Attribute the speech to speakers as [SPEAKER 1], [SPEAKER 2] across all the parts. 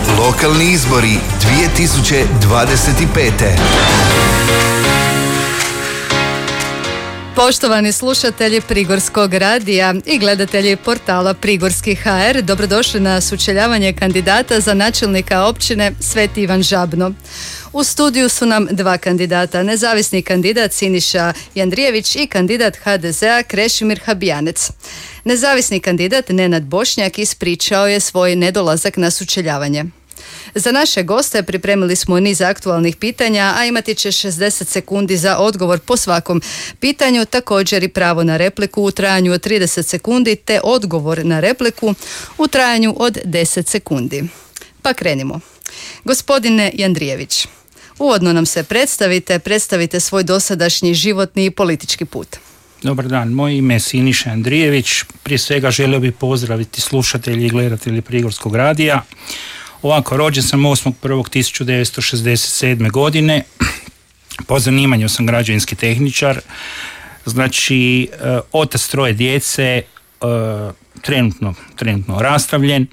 [SPEAKER 1] Lokalni izbori 2025.
[SPEAKER 2] Poštovani slušatelji Prigorskog radija i gledatelji portala Prigorski HR, dobrodošli na sučeljavanje kandidata za načelnika općine Sveti Ivan Žabno. U studiju su nam dva kandidata, nezavisni kandidat Siniša Jandrijević i kandidat HDZ-a Krešimir Habijanec. Nezavisni kandidat Nenad Bošnjak ispričao je svoj nedolazak na sučeljavanje. Za naše goste pripremili smo niz aktualnih pitanja, a imati će 60 sekundi za odgovor po svakom pitanju, također i pravo na repliku u trajanju od 30 sekundi te odgovor na repliku u trajanju od 10 sekundi. Pa krenimo. Gospodine Jandrijević, uvodno nam se predstavite svoj dosadašnji životni i politički put.
[SPEAKER 3] Dobar dan, moje ime je Siniša Jandrijević. Prije svega želio bih pozdraviti slušatelji i gledatelji Prigorskog radija. Ovako, rođen sam 8.1.1967. godine. Po zanimanju sam građevinski tehničar. Znači, otac troje djece, trenutno rastavljen.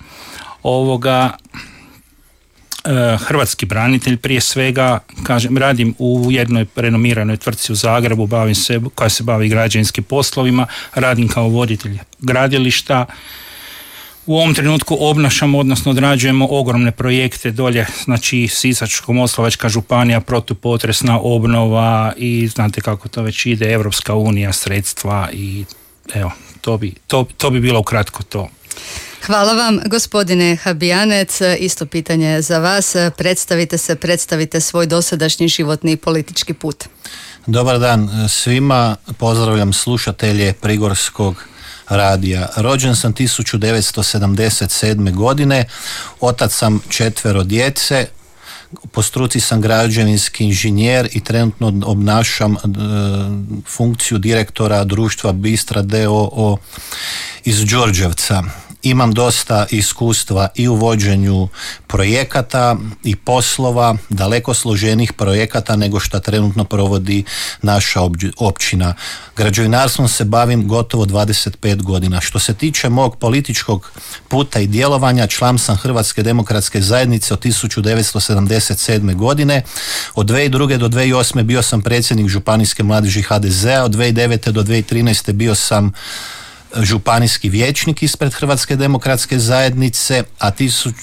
[SPEAKER 3] Hrvatski branitelj prije svega, radim u jednoj renomiranoj tvrtci u Zagrebu, koja se bavi građevinskim poslovima, radim kao voditelj gradilišta. U ovom trenutku obnašamo, odnosno odrađujemo ogromne projekte dolje, znači Sisačko-moslavačka županija, protupotresna obnova i znate kako to već ide, Europska unija, sredstva i evo, to bi bilo ukratko to.
[SPEAKER 2] Hvala vam, gospodine Habijanec, isto pitanje za vas. Predstavite svoj dosadašnji životni i politički put.
[SPEAKER 4] Dobar dan svima, pozdravljam slušatelje Prigorskog radija. Rođen sam 1977. godine, otac sam 4 djece, po struci sam građevinski inženjer i trenutno obnašam funkciju direktora društva Bistra d.o.o. iz Đurđevca. Imam dosta iskustva i u vođenju projekata i poslova, daleko složenih projekata nego što trenutno provodi naša općina. Građevinarstvom se bavim gotovo 25 godina. Što se tiče mog političkog puta i djelovanja, član sam Hrvatske demokratske zajednice od 1977. godine. Od 2002. do 2008. bio sam predsjednik županijske mladeži HDZ-a, od 2009. do 2013. bio sam županijski vijećnik ispred Hrvatske demokratske zajednice, a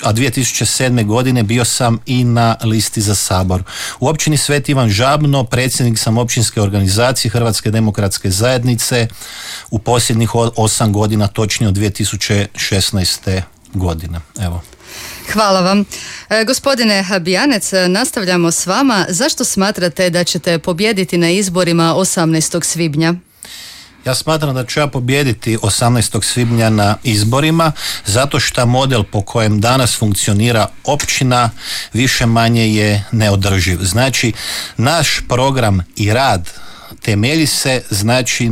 [SPEAKER 4] 2007. godine bio sam i na listi za Sabor. U općini Sveti Ivan Žabno predsjednik sam općinske organizacije Hrvatske demokratske zajednice u posljednjih 8 godina, točnije od 2016. godine. Evo.
[SPEAKER 2] Hvala vam. Gospodine Habijanec, nastavljamo s vama. Zašto smatrate da ćete pobijediti na izborima 18. svibnja?
[SPEAKER 4] Ja smatram da ću ja pobijediti 18. svibnja na izborima zato što model po kojem danas funkcionira općina više manje je neodrživ. Znači, naš program i rad temelji se znači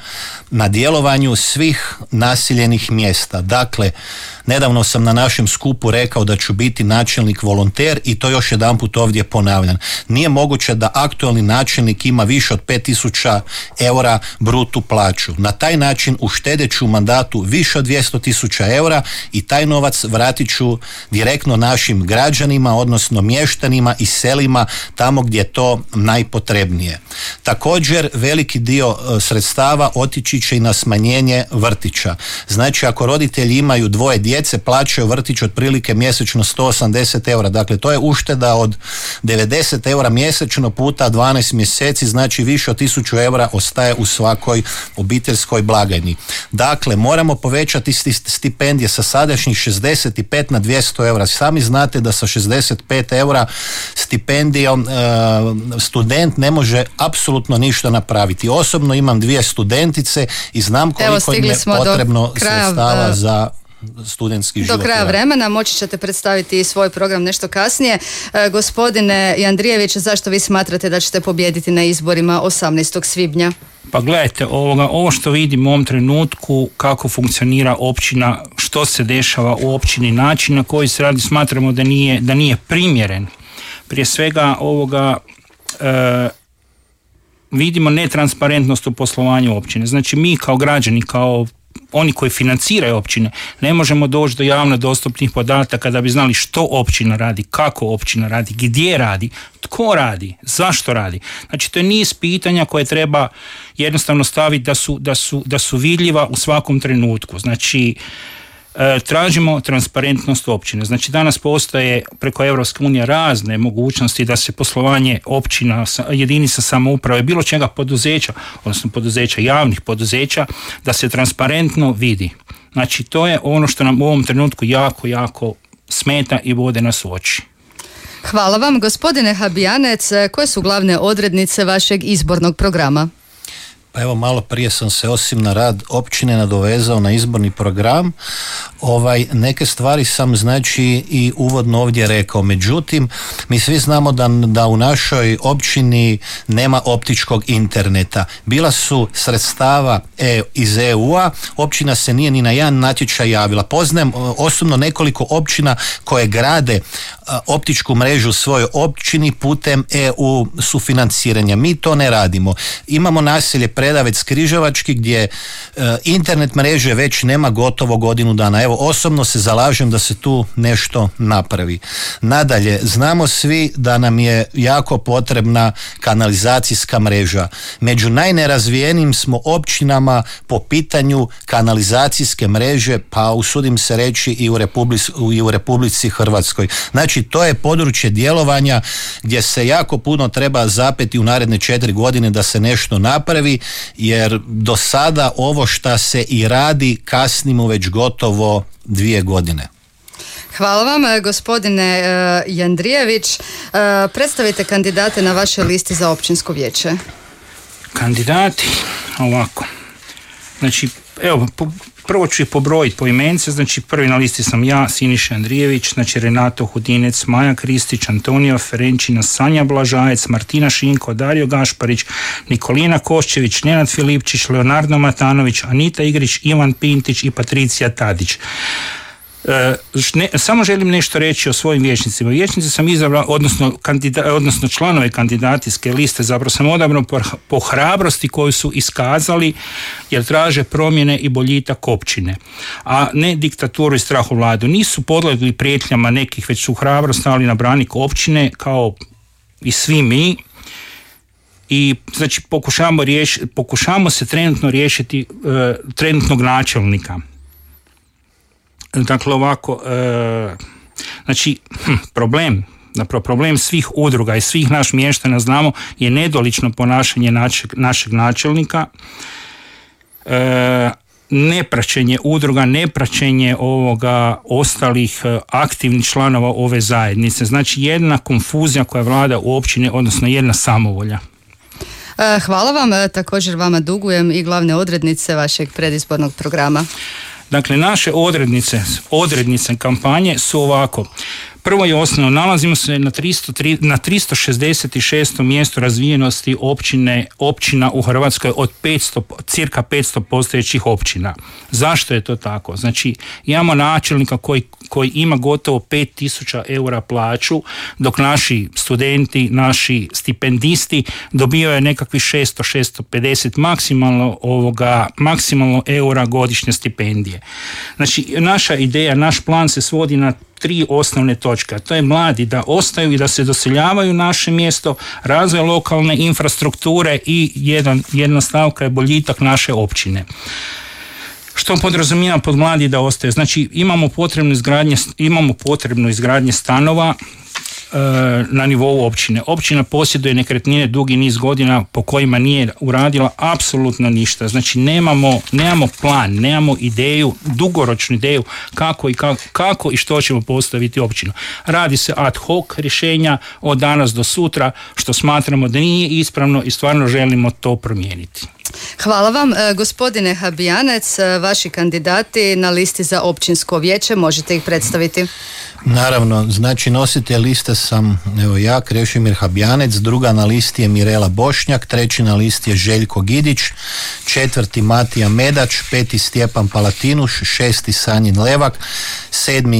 [SPEAKER 4] na djelovanju svih naseljenih mjesta. Dakle, nedavno sam na našem skupu rekao da ću biti načelnik volonter i to još jedanput ovdje ponavljam. Nije moguće da aktualni načelnik ima više od 5.000 eura brutu plaću. Na taj način uštedit ću u mandatu više od 200.000 eura i taj novac vratit ću direktno našim građanima, odnosno mještanima i selima tamo gdje je to najpotrebnije. Također, veliki dio sredstava otići će i na smanjenje vrtića. Znači, ako roditelji imaju 2 djece, plaćaju vrtić otprilike mjesečno 180 eura. Dakle, to je ušteda od 90 eura mjesečno puta 12 mjeseci, znači više od 1000 eura ostaje u svakoj obiteljskoj blagajni. Dakle, moramo povećati stipendije sa sadašnjih 65 na 200 eura. Sami znate da sa 65 eura stipendijom student ne može apsolutno ništa napraviti. Osobno imam 2 studentice i znam koliko im je potrebno sredstava za studentski život.
[SPEAKER 2] Do kraja vremena moći ćete predstaviti svoj program nešto kasnije. Gospodine Jandrijević, zašto vi smatrate da ćete pobijediti na izborima 18. svibnja?
[SPEAKER 3] Pa gledajte, ovo što vidim u ovom trenutku, kako funkcionira općina, što se dešava u općini, način na koji se radi, smatramo da nije primjeren. Prije svega vidimo netransparentnost u poslovanju općine. Znači, mi kao građani, kao oni koji financiraju općine, ne možemo doći do javno dostupnih podataka da bi znali što općina radi, kako općina radi, gdje radi, tko radi, zašto radi. Znači to je niz pitanja koje treba jednostavno staviti da su vidljiva u svakom trenutku. Znači tražimo transparentnost općine. Znači danas postoje preko Europske unije razne mogućnosti da se poslovanje općina, jedinica samouprave, bilo čega poduzeća, odnosno poduzeća, javnih poduzeća, da se transparentno vidi. Znači to je ono što nam u ovom trenutku jako, jako smeta i bode nas u oči.
[SPEAKER 2] Hvala vam. Gospodine Habijanec, koje su glavne odrednice vašeg izbornog programa?
[SPEAKER 4] Pa evo, malo prije sam se osim na rad općine nadovezao na izborni program. Neke stvari sam znači i uvodno ovdje rekao. Međutim, mi svi znamo da u našoj općini nema optičkog interneta. Bila su sredstava iz EU-a, općina se nije ni na jedan natječaj javila. Poznajem osobno nekoliko općina koje grade optičku mrežu u svojoj općini putem EU sufinanciranja. Mi to ne radimo. Imamo naselje Predavec Križevački gdje internet mreže već nema gotovo godinu dana. Evo, osobno se zalažem da se tu nešto napravi. Nadalje, znamo svi da nam je jako potrebna kanalizacijska mreža. Među najnerazvijenijim smo općinama po pitanju kanalizacijske mreže, pa usudim se reći i u Republici Hrvatskoj. Znači, to je područje djelovanja gdje se jako puno treba zapeti u naredne 4 godine da se nešto napravi, jer do sada ovo šta se i radi kasnimo već gotovo 2 godine.
[SPEAKER 2] Hvala vam, gospodine Jandrijević. Predstavite kandidate na vašoj listi za općinsko vijeće.
[SPEAKER 3] Kandidati, ovako. Znači, evo, prvo ću je pobrojiti po imence. Znači, prvi na listi sam ja, Siniša Andrijević, znači Renato Hudinec, Maja Kristić, Antonio Ferenčina, Sanja Blažajec, Martina Šinko, Dario Gašparić, Nikolina Koščević, Nenad Filipčić, Leonardo Matanović, Anita Igrić, Ivan Pintić i Patricija Tadić. Samo želim nešto reći o svojim vijećnicima. Vijećnici sam izabrao, odnosno članove kandidacijske liste zapravo sam odabrao po hrabrosti koju su iskazali, jer traže promjene i boljitak općine, a ne diktaturu i strahovladu. Nisu podlegli prijetnjama nekih, već su hrabro stali na branik općine kao i svi mi. I znači pokušamo se trenutno riješiti trenutnog načelnika. Dakle, ovako, znači, problem svih udruga i svih naših mještana, znamo, je nedolično ponašanje našeg načelnika, nepraćenje udruga, nepraćenje ostalih aktivnih članova ove zajednice. Znači, jedna konfuzija koja vlada u općini, odnosno jedna samovolja.
[SPEAKER 2] Hvala vam, također vama dugujem i glavne odrednice vašeg predizbornog programa.
[SPEAKER 3] Dakle, naše odrednice kampanje su ovako. Prvo i osnovno, nalazimo se na 366. mjestu razvijenosti općina u Hrvatskoj od cirka 500 postojećih općina. Zašto je to tako? Znači, imamo načelnika koji ima gotovo 5.000 eura plaću, dok naši studenti, naši stipendisti dobivaju nekakvih 600-650 maksimalno eura godišnje stipendije. Znači, naša ideja, naš plan se svodi na 3 osnovne točke, a to je mladi da ostaju i da se doseljavaju naše mjesto, razvoj lokalne infrastrukture i jedna stavka je boljitak naše općine. Što podrazumijeva pod mladi da ostaju? Znači, imamo potrebno izgradnje stanova na nivou općine. Općina posjeduje nekretnine dugi niz godina po kojima nije uradila apsolutno ništa. Znači, nemamo plan, nemamo ideju, dugoročnu ideju kako i što ćemo postaviti općinu. Radi se ad hoc rješenja od danas do sutra, što smatramo da nije ispravno i stvarno želimo to promijeniti.
[SPEAKER 2] Hvala vam, gospodine Habijanec. Vaši kandidati na listi za općinsko vijeće, možete ih predstaviti?
[SPEAKER 4] Naravno, znači nositelj liste sam ja, Krešimir Habijanec, druga na listi je Mirela Bošnjak, treći na listi je Željko Gidić, četvrti Matija Medač, peti Stjepan Palatinuš, šesti Sanjin Levak, sedmi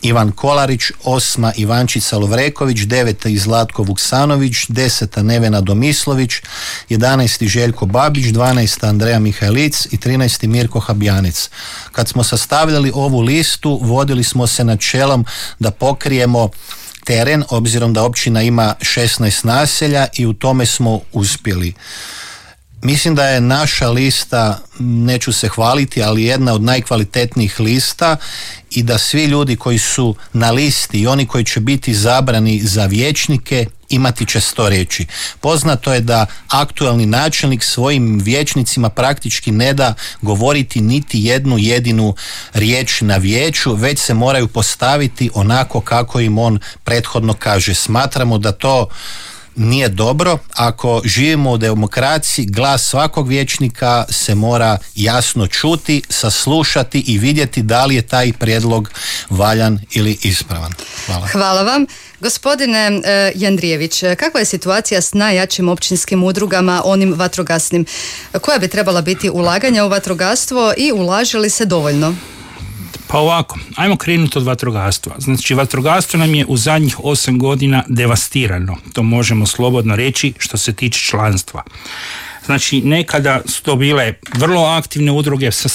[SPEAKER 4] Ivan Kolarić, 8. Ivančica Lovreković, 9. Zlatko Vuksanović, 10. Nevena Domislović, 11. Željko Babić, 12. Andreja Mihajlic i 13. Mirko Habjanec. Kad smo sastavljali ovu listu, vodili smo se načelom da pokrijemo teren, obzirom da općina ima 16 naselja i u tome smo uspjeli. Mislim da je naša lista, neću se hvaliti, ali jedna od najkvalitetnijih lista i da svi ljudi koji su na listi i oni koji će biti izabrani za vijećnike imati će 100 riječi. Poznato je da aktualni načelnik svojim vijećnicima praktički ne da govoriti niti jednu jedinu riječ na vijeću, već se moraju postaviti onako kako im on prethodno kaže. Smatramo da to nije dobro. Ako živimo u demokraciji, glas svakog vijećnika se mora jasno čuti, saslušati i vidjeti da li je taj prijedlog valjan ili ispravan. Hvala.
[SPEAKER 2] Hvala vam. Gospodine Jandrijević, kakva je situacija s najjačim općinskim udrugama, onim vatrogasnim? Koja bi trebala biti ulaganja u vatrogastvo i ulaže li se dovoljno?
[SPEAKER 3] Pa ovako, ajmo krenuti od vatrogastva. Znači, vatrogastvo nam je u zadnjih 8 godina devastirano. To možemo slobodno reći što se tiče članstva. Znači, nekada su to bile vrlo aktivne udruge sa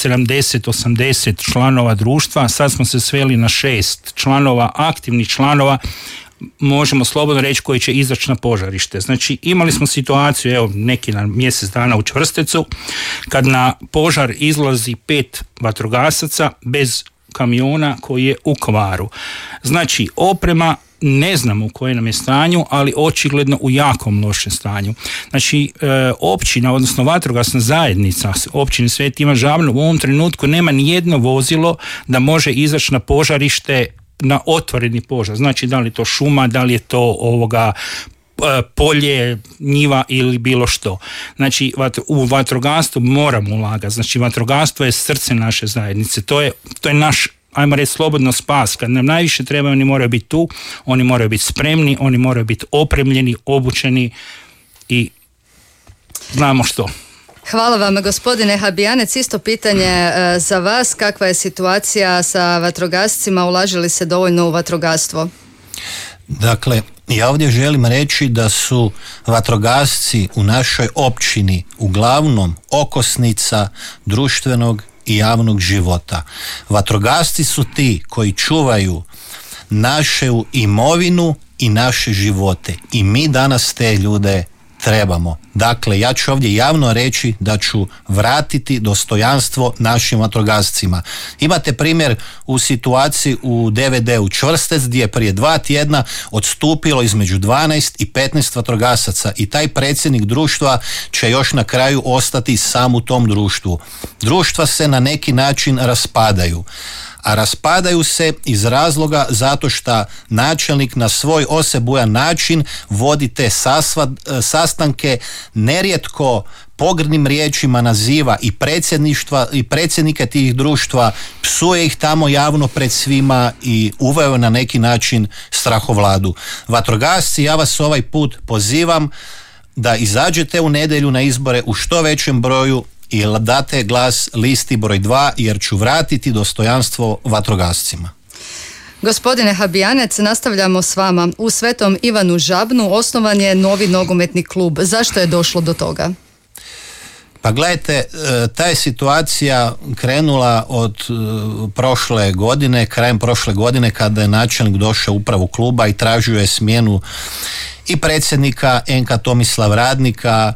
[SPEAKER 3] 70-80 članova društva, sad smo se sveli na 6 članova, aktivnih članova, možemo slobodno reći koji će izaći na požarište. Znači, imali smo situaciju, evo, neki na mjesec dana u Čvrstecu, kad na požar izlazi 5 vatrogasaca bez kamiona koji je u kvaru. Znači, oprema ne znamo u kojem nam je stanju, ali očigledno u jakom lošem stanju. Znači, općina, odnosno vatrogasna zajednica općine Sveti Ivan Žabno u ovom trenutku nema ni jedno vozilo da može izaći na požarište, na otvoreni požar. Znači, da li je to šuma, da li je to polje, njiva ili bilo što. Znači, u vatrogastvo moramo ulagati. Znači, vatrogastvo je srce naše zajednice. To je naš, ajmo reći, slobodno spas. Kad nam najviše treba, oni moraju biti tu, oni moraju biti spremni, oni moraju biti opremljeni, obučeni i znamo što.
[SPEAKER 2] Hvala vam, gospodine Habjanec. Isto pitanje za vas. Kakva je situacija sa vatrogascima? Ulaže li se dovoljno u vatrogastvo?
[SPEAKER 4] Dakle, ja ovdje želim reći da su vatrogasci u našoj općini uglavnom okosnica društvenog i javnog života. Vatrogasci su ti koji čuvaju našu imovinu i naše živote i mi danas te ljude trebamo. Dakle, ja ću ovdje javno reći da ću vratiti dostojanstvo našim vatrogascima. Imate primjer u situaciji u DVD-u Čvrstec gdje je prije 2 tjedna odstupilo između 12 i 15 vatrogasaca i taj predsjednik društva će još na kraju ostati sam u tom društvu. Društva se na neki način raspadaju. A raspadaju se iz razloga zato što načelnik na svoj osebujan način vodi te sastanke, nerijetko pogrdnim riječima naziva i predsjedništva i predsjednike tih društva, psuje ih tamo javno pred svima i uveo na neki način strahovladu. Vatrogasci, ja vas ovaj put pozivam da izađete u nedjelju na izbore u što većem broju i date glas listi broj 2 jer ću vratiti dostojanstvo vatrogascima.
[SPEAKER 2] Gospodine Habjanec, nastavljamo s vama. U Svetom Ivanu Žabnu osnovan je novi nogometni klub. Zašto je došlo do toga?
[SPEAKER 4] Pa gledajte, ta je situacija krenula od prošle godine, krajem prošle godine kada je načelnik došao u upravu kluba i tražio je smjenu i predsjednika NK Tomislav Radnika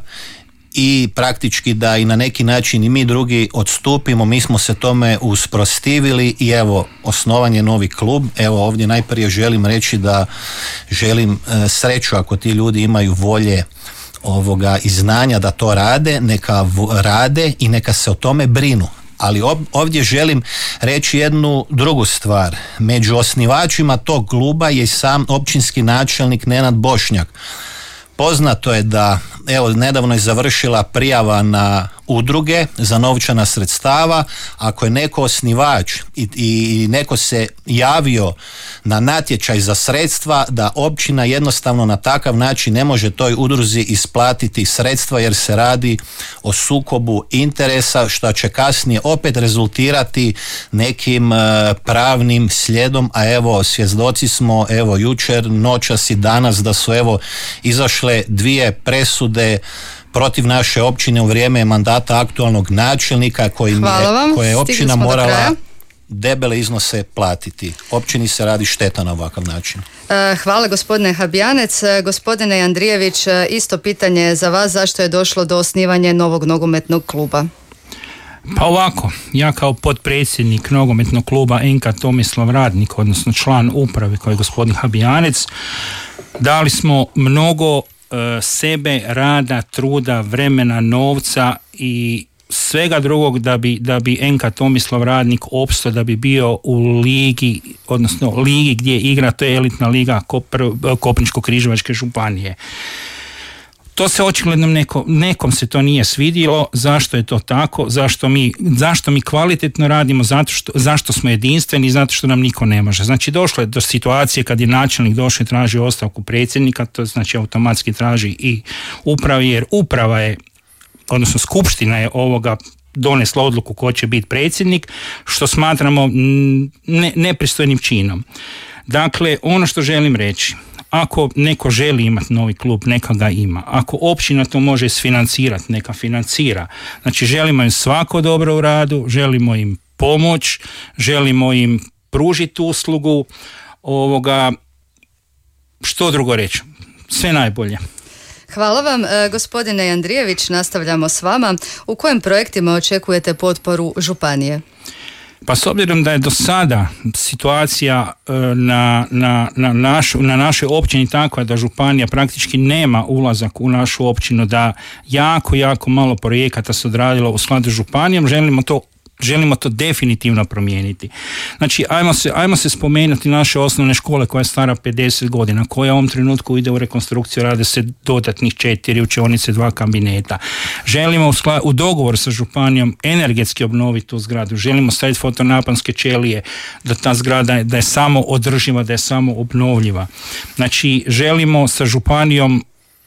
[SPEAKER 4] i praktički da i na neki način i mi drugi odstupimo. Mi smo se tome usprotivili i evo, osnovan je novi klub. Evo, ovdje najprije želim reći da želim sreću ako ti ljudi imaju volje i znanja da to rade, neka rade i neka se o tome brinu. Ali ovdje želim reći jednu drugu stvar. Među osnivačima tog kluba je i sam općinski načelnik Nenad Bošnjak. Poznato je da, evo, nedavno je završila prijava na udruge za novčana sredstava. Ako je neko osnivač i neko se javio na natječaj za sredstva, da općina jednostavno na takav način ne može toj udruzi isplatiti sredstva jer se radi o sukobu interesa, što će kasnije opet rezultirati nekim pravnim slijedom, a evo svjedoci smo evo jučer, noćas i danas da su evo izašle 2 presude protiv naše općine u vrijeme mandata aktualnog načelnika koje je općina morala debele iznose platiti. Općini se radi šteta na ovakav način.
[SPEAKER 2] Hvala gospodine Habijanec. Gospodine Andrijević, isto pitanje za vas, zašto je došlo do osnivanja novog nogometnog kluba?
[SPEAKER 3] Pa ovako, ja kao potpredsjednik nogometnog kluba NK Tomislav Radnik, odnosno član uprave koji je gospodin Habijanec, dali smo mnogo sebe, rada, truda, vremena, novca i svega drugog da bi NK Tomislav Radnik opstao, da bi bio u ligi, odnosno ligi gdje igra, to je elitna liga Koprivničko-križevačke županije. To se očigledno nekom se to nije svidjelo. Zašto je to tako? Zašto mi kvalitetno radimo? Zašto smo jedinstveni? Zato što nam niko ne može. Znači došlo je do situacije kad je načelnik došao i tražio ostavku predsjednika, to znači automatski traži i upravi, jer uprava je, odnosno skupština je donesla odluku ko će biti predsjednik, što smatramo nepristojnim činom. Dakle, ono što želim reći, ako neko želi imati novi klub, neka ga ima. Ako općina to može isfinancirati, neka financira. Znači, želimo im svako dobro u radu, želimo im pomoć, želimo im pružiti uslugu, što drugo reći. Sve najbolje.
[SPEAKER 2] Hvala vam. Gospodine Andrijević, nastavljamo s vama. U kojim projektima očekujete potporu županije?
[SPEAKER 3] Pa s obzirom da je do sada situacija na našoj općini takva da županija praktički nema ulazak u našu općinu, da jako malo projekata se odradilo u skladu s županijom, želimo to definitivno promijeniti. Znači, ajmo se spomenuti naše osnovne škole koja je stara 50 godina, koja u ovom trenutku ide u rekonstrukciju, rade se dodatnih 4 učionice, 2 kabineta. Želimo u dogovoru sa županijom energetski obnoviti tu zgradu, želimo staviti fotonaponske ćelije, da ta zgrada da je samo održiva, da je samo obnovljiva. Znači, želimo sa županijom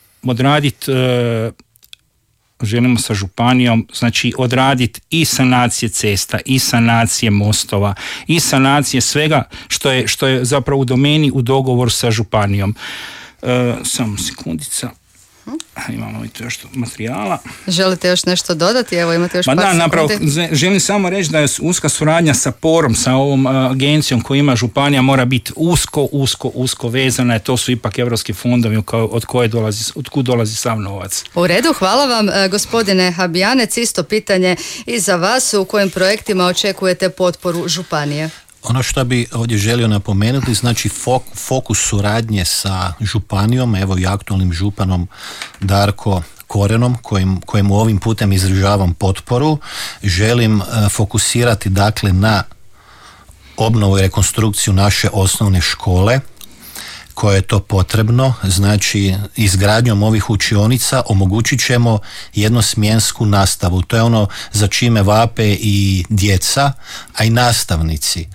[SPEAKER 3] znači odraditi i sanacije cesta, i sanacije mostova, i sanacije svega što je zapravo u domeni u dogovoru sa županijom. Samo sekundica. Imamo i to još materijala.
[SPEAKER 2] Želite još nešto dodati? Evo, imate još par sekundi.
[SPEAKER 3] Napravo, želim samo reći da je uska suradnja sa POR-om, sa ovom agencijom koju ima županija, mora biti usko vezana. To su ipak evropski fondovi od kud dolazi sav novac.
[SPEAKER 2] U redu, hvala vam. Gospodine Habijanec, isto pitanje i za vas. U kojim projektima očekujete potporu županije?
[SPEAKER 4] Ono što bi ovdje želio napomenuti, znači fokus suradnje sa županijom, evo i aktualnim županom Darko Korenom, kojemu ovim putem izražavam potporu. Želim fokusirati dakle na obnovu i rekonstrukciju naše osnovne škole, koje je to potrebno. Znači, izgradnjom ovih učionica omogućit ćemo jednosmjensku nastavu. To je ono za čime vape i djeca, a i nastavnici.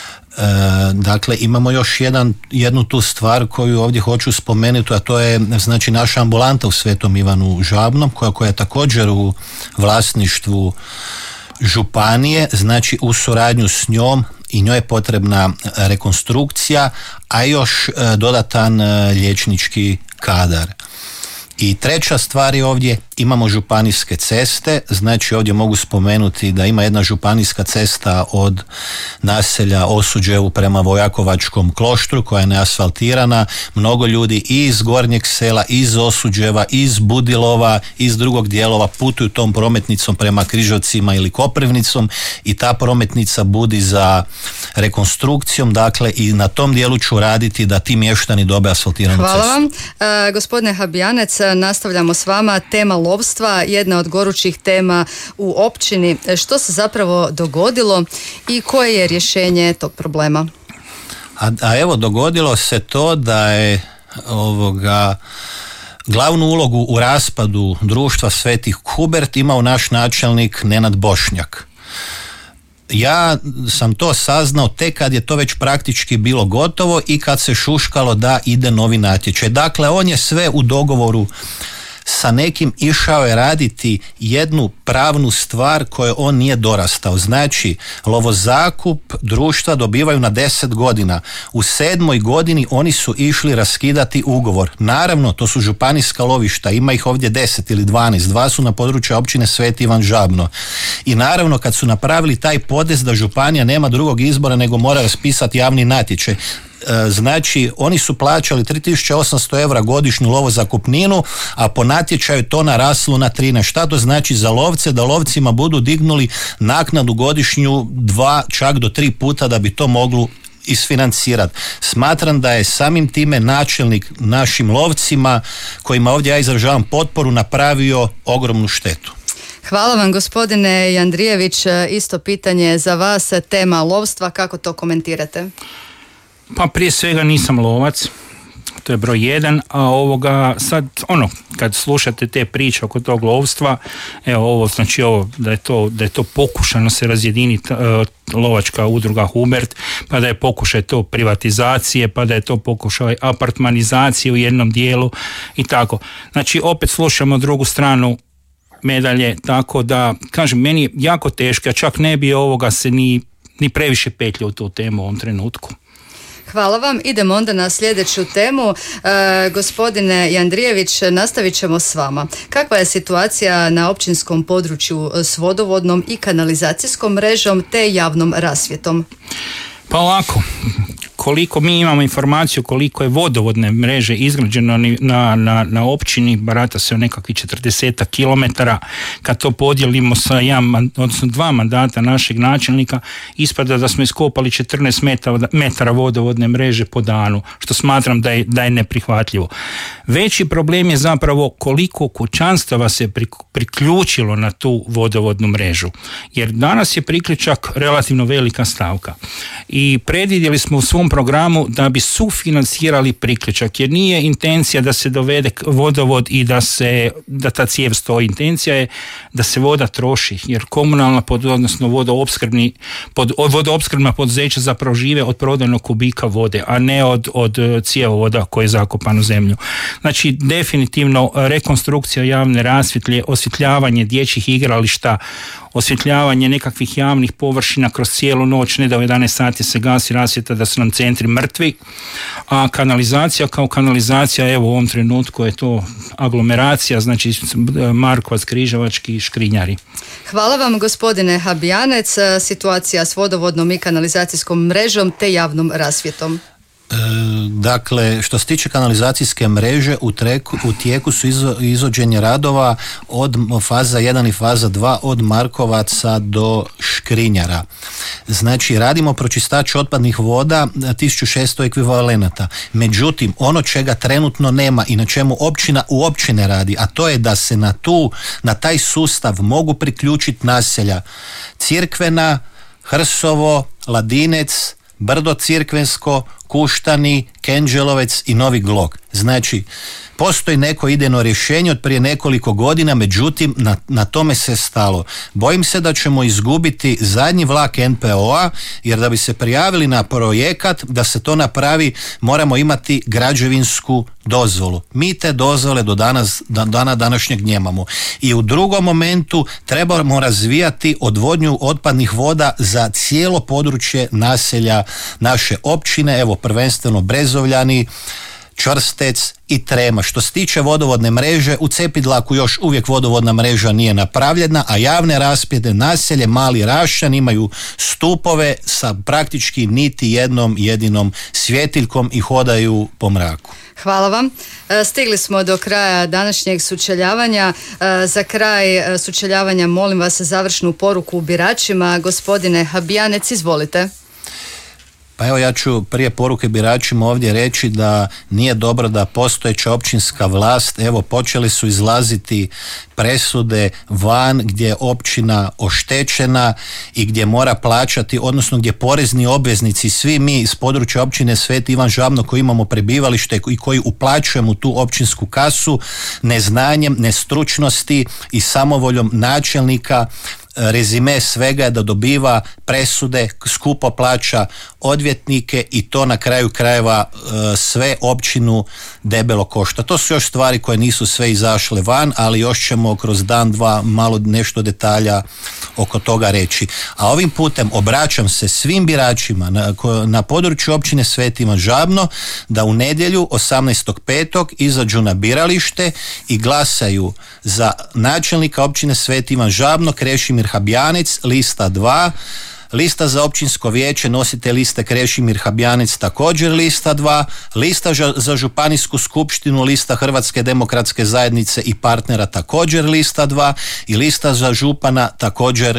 [SPEAKER 4] Dakle, imamo još jednu tu stvar koju ovdje hoću spomenuti, a to je znači naša ambulanta u Svetom Ivanu Žabnom, koja je također u vlasništvu županije, znači u suradnju s njom i njoj je potrebna rekonstrukcija, a još dodatan liječnički kadar. I treća stvar je ovdje, imamo županijske ceste, znači ovdje mogu spomenuti da ima jedna županijska cesta od naselja Osuđevu prema Vojakovačkom Kloštru koja je neasfaltirana. Mnogo ljudi i iz Gornjeg sela, iz Osuđeva, iz Budilova, iz drugog dijelova putuju tom prometnicom prema Križevcima ili Koprivnicom i ta prometnica budi za rekonstrukcijom, dakle i na tom dijelu ću raditi da ti mještani dobe asfaltiranu cestu.
[SPEAKER 2] Hvala vam. Gospodine Habijanec, nastavljamo s vama. Tema lovstva, jedna od gorućih tema u općini. Što se zapravo dogodilo i koje je rješenje tog problema?
[SPEAKER 4] A evo, dogodilo se to da je Glavnu ulogu u raspadu društva Svetih Hubert imao naš načelnik Nenad Bošnjak. Ja sam to saznao tek kad je to već praktički bilo gotovo i kad se šuškalo da ide novi natječaj. Dakle, on je sve u dogovoru sa nekim išao je raditi jednu pravnu stvar koje on nije dorastao. Znači, lovozakup društva dobivaju na 10 godina. U 7. godini oni su išli raskidati ugovor. Naravno, to su županijska lovišta, ima ih ovdje 10 ili 12, 2 su na području općine Sveti Ivan Žabno. I naravno, kad su napravili taj potez da županija nema drugog izbora nego mora raspisati javni natječaj, znači oni su plaćali 3800 eura godišnju lovozakupninu, a po natječaju to naraslo na 13. Šta to znači za lovce? Da lovcima budu dignuli naknadu godišnju 2 čak do 3 puta da bi to moglo isfinancirati. Smatram da je samim time načelnik našim lovcima, kojima ovdje ja izražavam potporu, napravio ogromnu štetu.
[SPEAKER 2] Hvala vam, gospodine Jandrijević. Isto pitanje za vas, tema lovstva, kako to komentirate?
[SPEAKER 3] Pa prije svega nisam lovac, to je broj 1, a sad kad slušate te priče oko tog lovstva, evo da je to pokušano se razjediniti lovačka udruga Hubert, pa da je pokušaj to privatizacije, pa da je to pokušaj apartmanizacije u jednom dijelu i tako. Znači opet slušamo drugu stranu medalje, tako da kažem, meni je jako teško, ja čak ne bi se ni previše petljao u tu temu u ovom trenutku.
[SPEAKER 2] Hvala vam. Idemo onda na sljedeću temu. Gospodine Jandrijević, nastavit ćemo s vama. Kakva je situacija na općinskom području s vodovodnom i kanalizacijskom mrežom te javnom rasvjetom?
[SPEAKER 3] Pa ovako, koliko mi imamo informaciju koliko je vodovodne mreže izgrađeno na općini, barata se o nekakvih 40 kilometara, kad to podijelimo sa odnosno 2 mandata našeg načelnika, ispada da smo iskopali 14 metara vodovodne mreže po danu, što smatram da je neprihvatljivo. Veći problem je zapravo koliko kućanstava se priključilo na tu vodovodnu mrežu, jer danas je priključak relativno velika stavka i predvidjeli smo u svom programu da bi sufinancirali priključak, jer nije intencija da se dovede vodovod i da ta cijev stoji. Intencija je da se voda troši, jer komunalna odnosno vodoopskrbna poduzeća zapravo žive od prodajnog kubika vode, a ne od cjevovoda koji je zakopan u zemlju. Znači definitivno rekonstrukcija javne rasvjetlje, osvjetljavanje dječjih igrališta, osvjetljavanje nekakvih javnih površina kroz cijelu noć, ne da u 11 sati se gasi rasvjeta, da su nam centri mrtvi, a kanalizacija kao kanalizacija, evo u ovom trenutku je to aglomeracija, znači Markovac, Križevački, Škrinjari.
[SPEAKER 2] Hvala vam, gospodine Habijanec. Situacija s vodovodnom i kanalizacijskom mrežom te javnom rasvjetom.
[SPEAKER 4] Dakle, što se tiče kanalizacijske mreže, u tijeku su izvođenje radova od faza 1 i faza 2 od Markovaca do Škrinjara. Znači, radimo pročistač otpadnih voda 1600 ekvivalenata. Međutim, ono čega trenutno nema i na čemu općina uopće ne radi, a to je da se na taj sustav mogu priključiti naselja Cirkvena, Hrsovo, Ladinec, Brdo Cirkvensko, Kuštani, Kenđelovec i Novi Glog. Znači, postoji neko idejno rješenje od prije nekoliko godina, međutim na tome se stalo. Bojim se da ćemo izgubiti zadnji vlak NPO-a, jer da bi se prijavili na projekat, da se to napravi, moramo imati građevinsku dozvolu. Mi te dozvole do dana današnjeg nemamo. I u drugom momentu trebamo razvijati odvodnju otpadnih voda za cijelo područje naselja naše općine, evo prvenstveno Brezovljani, Čvrstec i Trema. Što se tiče vodovodne mreže, u Cepidlaku još uvijek vodovodna mreža nije napravljena, a javne rasvjete naselje Mali Rašćan imaju stupove sa praktički niti jednom jedinom svjetiljkom i hodaju po mraku.
[SPEAKER 2] Hvala vam. Stigli smo do kraja današnjeg sučeljavanja. Za kraj sučeljavanja molim vas završnu poruku biračima. Gospodine Habijanec, izvolite.
[SPEAKER 4] Pa evo, ja ću prije poruke biračima ovdje reći da nije dobro da postojeća općinska vlast, evo počeli su izlaziti presude van gdje je općina oštećena i gdje mora plaćati, odnosno gdje porezni obveznici, svi mi iz područja općine Sveti Ivan Žabno koji imamo prebivalište i koji uplaćujemo u tu općinsku kasu, neznanjem, nestručnosti i samovoljom načelnika, rezime svega je da dobiva presude, skupo plaća odvjetnike i to na kraju krajeva sve općinu debelo košta. To su još stvari koje nisu sve izašle van, ali još ćemo kroz dan, dva malo nešto detalja oko toga reći. A ovim putem obraćam se svim biračima na području općine Sveti Ivan Žabno da u nedjelju 18.5. izađu na biralište i glasaju za načelnika općine Sveti Ivan Žabno Krešimir Habjanec, lista 2, lista za općinsko vijeće, nositelj liste Krešimir Habjanec, također lista 2, lista za županijsku skupštinu, lista Hrvatske demokratske zajednice i partnera, također lista 2 i lista za župana, također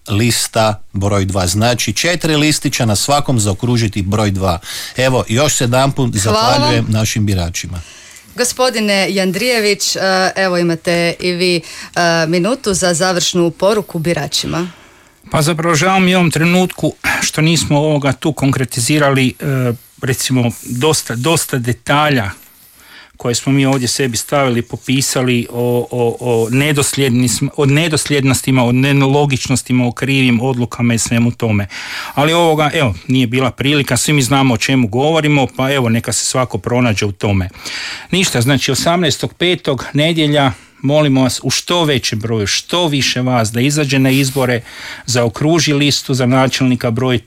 [SPEAKER 4] lista broj 2. Znači 4 listića, na svakom zaokružiti broj 2. Evo, još jedanput zahvaljujem našim biračima.
[SPEAKER 2] Gospodine Jandrijević, evo imate i vi minutu za završnu poruku biračima.
[SPEAKER 3] Pa zapravo žao mi u ovom trenutku što nismo ovoga tu konkretizirali, recimo dosta detalja koje smo mi ovdje sebi stavili, popisali o nedosljednostima, o nelogičnostima, o krivim odlukama i svemu tome. Ali ovoga, evo, nije bila prilika, svi mi znamo o čemu govorimo, pa evo, neka se svako pronađe u tome. Ništa, znači 18.5. nedjelja, molimo vas u što većem broju, što više vas da izađe na izbore, zaokruži listu za načelnika broj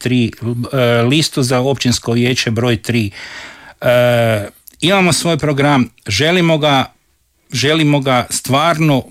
[SPEAKER 3] 3, listu za općinsko vijeće broj 3. Imamo svoj program, želimo ga stvarno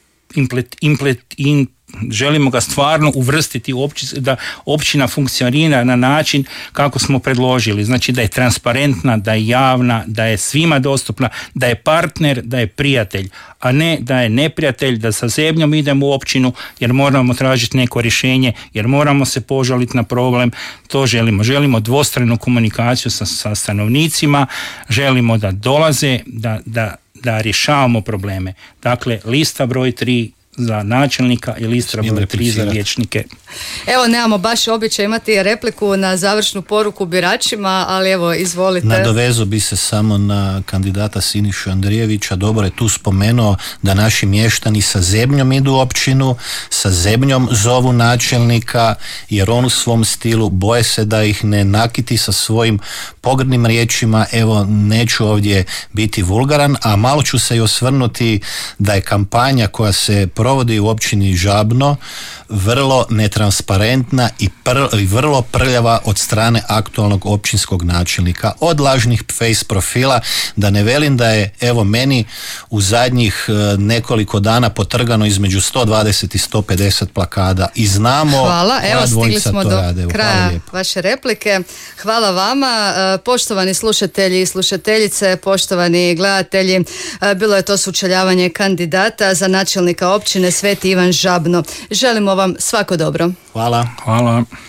[SPEAKER 3] želimo ga stvarno uvrstiti da općina funkcionira na način kako smo predložili. Znači da je transparentna, da je javna, da je svima dostupna, da je partner, da je prijatelj, a ne da je neprijatelj, da sa zebnjom idemo u općinu jer moramo tražiti neko rješenje, jer moramo se požaliti na problem. To želimo. Želimo dvostranu komunikaciju sa stanovnicima, želimo da dolaze, da rješavamo probleme. Dakle, lista broj 3 za načelnika i lista broj 3 za vijećnike.
[SPEAKER 2] Evo, nemamo baš običaj imati repliku na završnu poruku biračima, ali evo, izvolite.
[SPEAKER 4] Nadovezo bi se samo na kandidata Sinišu Andrijevića. Dobro je tu spomenuo da naši mještani sa zebnjom idu u općinu, sa zebnjom zovu načelnika, jer on u svom stilu boje se da ih ne nakiti sa svojim pogrdnim riječima. Evo, neću ovdje biti vulgaran, a malo ću se i osvrnuti da je kampanja koja se provodi u općini Žabno vrlo netransparentna i vrlo prljava od strane aktualnog općinskog načelnika. Od lažnih face profila, da ne velim da je, evo, meni u zadnjih nekoliko dana potrgano između 120 i 150 plakada i znamo.
[SPEAKER 2] Hvala, evo stigli smo do
[SPEAKER 4] rade.
[SPEAKER 2] kraja vaše replike. Hvala vama, poštovani slušatelji i slušateljice, poštovani gledatelji. Bilo je to sučeljavanje kandidata za načelnika općine Sveti Ivan Žabno. Želimo vam svako dobro.
[SPEAKER 4] Hvala.
[SPEAKER 3] Hvala.